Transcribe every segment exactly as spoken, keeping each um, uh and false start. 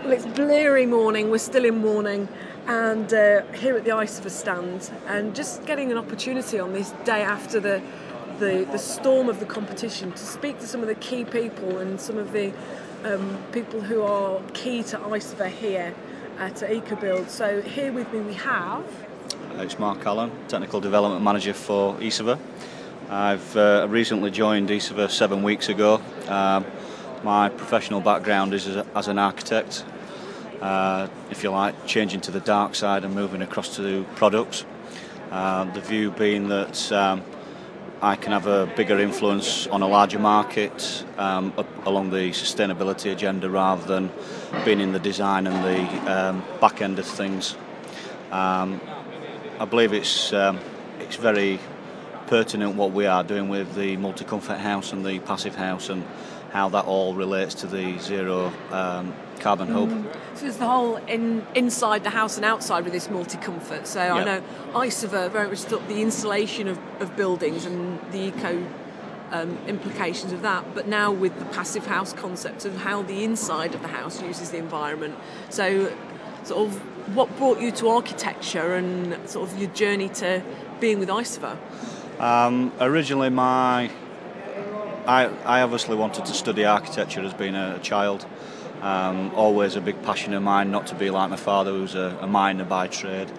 Well, it's bleary morning, we're still in morning, and uh, here at the Isover stand, and just getting an opportunity on this day after the, the, the storm of the competition to speak to some of the key people and some of the um, people who are key to Isover here at EcoBuild. So here with me we have... It's Mark Allen, Technical Development Manager for Isover. I've uh, recently joined Isover seven weeks ago. Um, my professional background is as, a, as an architect, uh, if you like, changing to the dark side and moving across to products. Uh, the view being that um, I can have a bigger influence on a larger market um, up along the sustainability agenda rather than being in the design and the um, back end of things. Um, I believe it's um, it's very pertinent what we are doing with the multi-comfort house and the passive house and how that all relates to the zero um, carbon hub. Mm. So there's the whole in, inside the house and outside with this multi-comfort. So yep. I know Isover very much thought the installation of, of buildings and the eco um, implications of that, but now with the passive house concept of how the inside of the house uses the environment. So sort of what brought you to architecture and sort of your journey to being with Isover? Um, originally my I, I obviously wanted to study architecture as being a, a child. Um, always a big passion of mine not to be like my father, who's a, a miner by trade.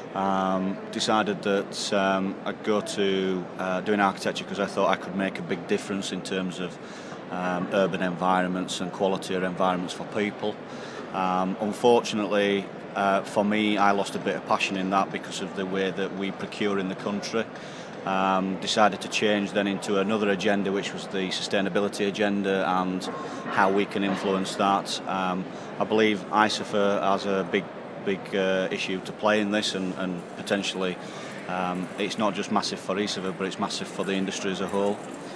Um, decided that um, I'd go to uh, doing architecture because I thought I could make a big difference in terms of um, urban environments and quality of environments for people. Um, unfortunately, uh, for me, I lost a bit of passion in that because of the way that we procure in the country. Um, decided to change then into another agenda, which was the sustainability agenda and how we can influence that. Um, I believe Isover has a big, big uh, issue to play in this, and, and potentially um, it's not just massive for Isover, but it's massive for the industry as a whole.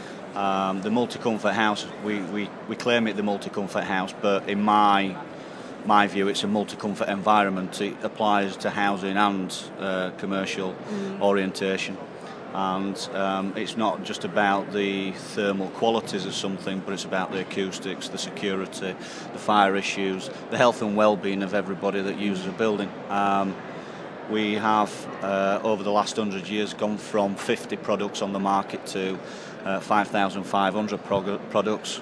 Um, the multi-comfort house, we, we, we claim it the multi-comfort house, but in my my view, it's a multi-comfort environment. It applies to housing and uh, commercial mm. orientation. And um, it's not just about the thermal qualities of something, but it's about the acoustics, the security, the fire issues, the health and well-being of everybody that uses a building. Um, we have, uh, over the last hundred years, gone from fifty products on the market to uh, five thousand five hundred prog- products.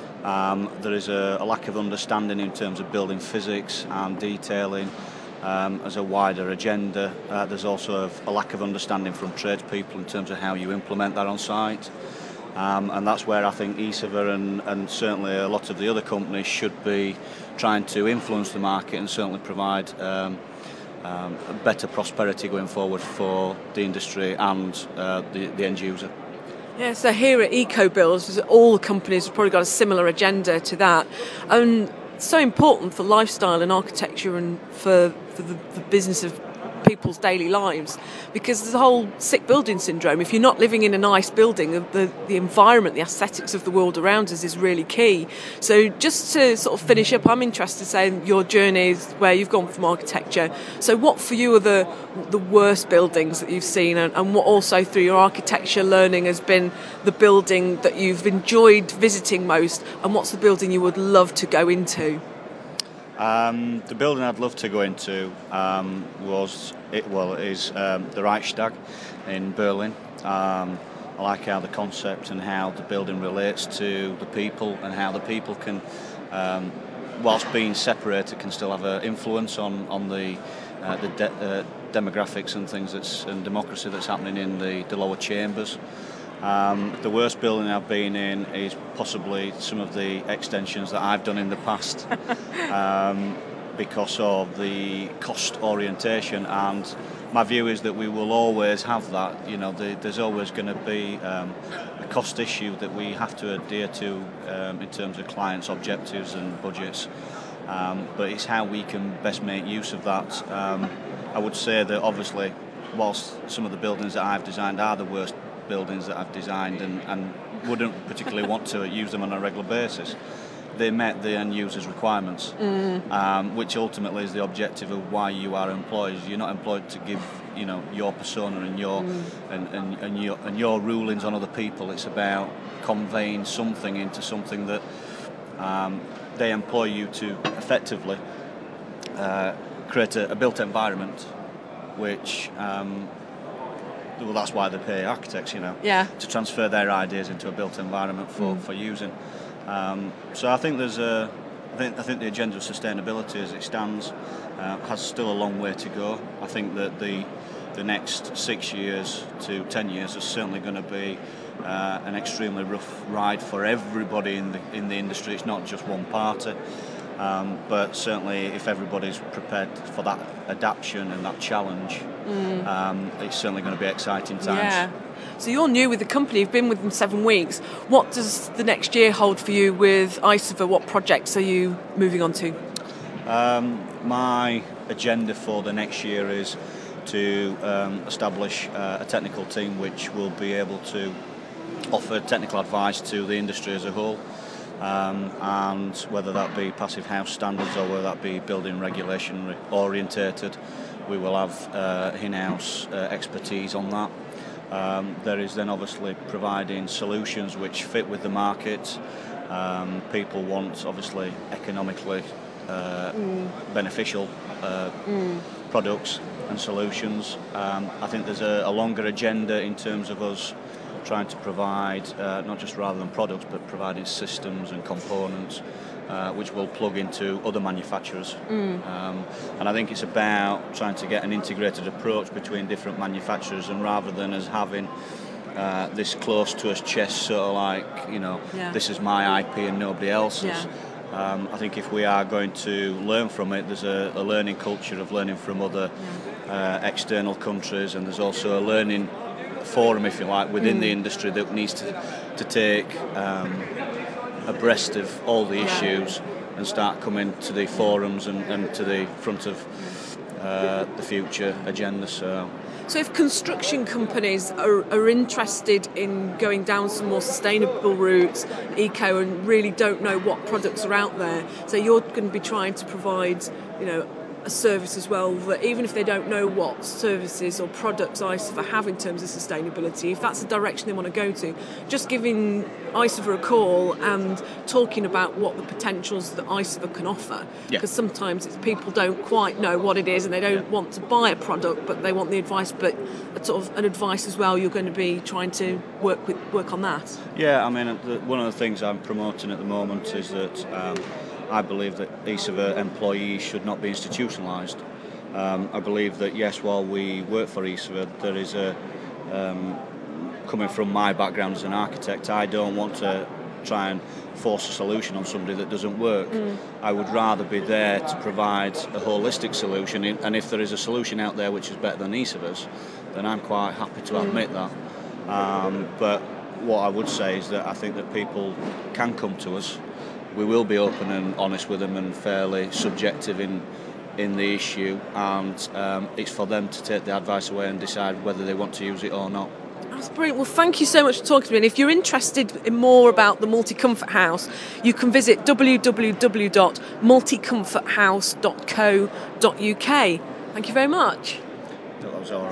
Um, there is a, a lack of understanding in terms of building physics and detailing. Um, as a wider agenda, uh, there's also a, a lack of understanding from tradespeople in terms of how you implement that on site, um, and that's where I think Isover and, and certainly a lot of the other companies should be trying to influence the market and certainly provide um, um, a better prosperity going forward for the industry and uh, the, the end user. Yeah, so here at EcoBuild, all the companies have probably got a similar agenda to that. And so important for lifestyle and architecture and for, for the, the business of people's daily lives, because there's a whole sick building syndrome. If you're not living in a nice building, the, the environment, the aesthetics of the world around us is really key. So just to sort of finish up, I'm interested in your journeys where you've gone from architecture. So what for you are the the worst buildings that you've seen, and, and what also through your architecture learning has been the building that you've enjoyed visiting most, and what's the building you would love to go into? Um, the building I'd love to go into um, was it well is um, the Reichstag in Berlin. Um, I like how the concept and how the building relates to the people, and how the people can, um, whilst being separated, can still have an influence on on the uh, the de- uh, demographics and things that's and democracy that's happening in the, the lower chambers. Um, the worst building I've been in is possibly some of the extensions that I've done in the past um, because of the cost orientation, and my view is that we will always have that. You know, the, there's always going to be um, a cost issue that we have to adhere to um, in terms of clients' objectives and budgets, um, but it's how we can best make use of that. Um, I would say that obviously, whilst some of the buildings that I've designed are the worst buildings that I've designed and, and wouldn't particularly want to use them on a regular basis, they met the end user's requirements, mm. um, which ultimately is the objective of why you are employed. You're not employed to give, you know, your persona and your mm. and, and, and your and your rulings on other people. It's about conveying something into something that um, they employ you to effectively uh, create a, a built environment, which um, well, that's why they pay architects, you know, yeah. to transfer their ideas into a built environment for, mm. for using. Um, so I think there's a, I think I think the agenda of sustainability as it stands uh, has still a long way to go. I think that the the next six years to ten years is certainly going to be uh, an extremely rough ride for everybody in the in the industry. It's not just one party, um, but certainly if everybody's prepared for that adaptation and that challenge, mm. um, it's certainly going to be exciting times. Yeah. So you're new with the company, you've been with them seven weeks. What does the next year hold for you with Isover? What projects are you moving on to? Um, my agenda for the next year is to um, establish uh, a technical team which will be able to offer technical advice to the industry as a whole, um, and whether that be passive house standards or whether that be building regulation orientated, we will have uh, in-house uh, expertise on that. Um, there is then obviously providing solutions which fit with the market. Um, people want obviously economically uh, mm. beneficial uh, mm. products and solutions. Um, I think there's a, a longer agenda in terms of us trying to provide uh, not just rather than products but providing systems and components uh, which will plug into other manufacturers. Mm. Um, and I think it's about trying to get an integrated approach between different manufacturers, and rather than us having uh, this close to us chest sort of like, you know, yeah. this is my I P and nobody else's. Yeah. Um, I think if we are going to learn from it, there's a, a learning culture of learning from other uh, external countries, and there's also a learning forum, if you like, within mm. the industry that needs to, to take um, abreast of all the issues yeah. and start coming to the forums and, and to the front of uh, the future agenda. So. So if construction companies are, are interested in going down some more sustainable routes, eco, and really don't know what products are out there, so you're going to be trying to provide, you know, a service as well, that even if they don't know what services or products Isover have in terms of sustainability, if that's the direction they want to go to, just giving Isover a call and talking about what the potentials that Isover can offer. Because yeah. sometimes it's people don't quite know what it is and they don't yeah. want to buy a product, but they want the advice, but sort of an advice as well. You're going to be trying to work with work on that. Yeah, I mean, the, one of the things I'm promoting at the moment is that um, I believe that Isover employees should not be institutionalised. Um, I believe that, yes, while we work for Isover, there is a, um, coming from my background as an architect, I don't want to try and force a solution on somebody that doesn't work. Mm. I would rather be there to provide a holistic solution, and if there is a solution out there which is better than Isover's, then I'm quite happy to mm. admit that. Um, but what I would say is that I think that people can come to us. We will be open and honest with them and fairly subjective in in the issue, and um, it's for them to take the advice away and decide whether they want to use it or not. That's brilliant. Well, thank you so much for talking to me. And if you're interested in more about the Multi Comfort House, you can visit w w w dot multi comfort house dot co dot u k. Thank you very much. That was all right.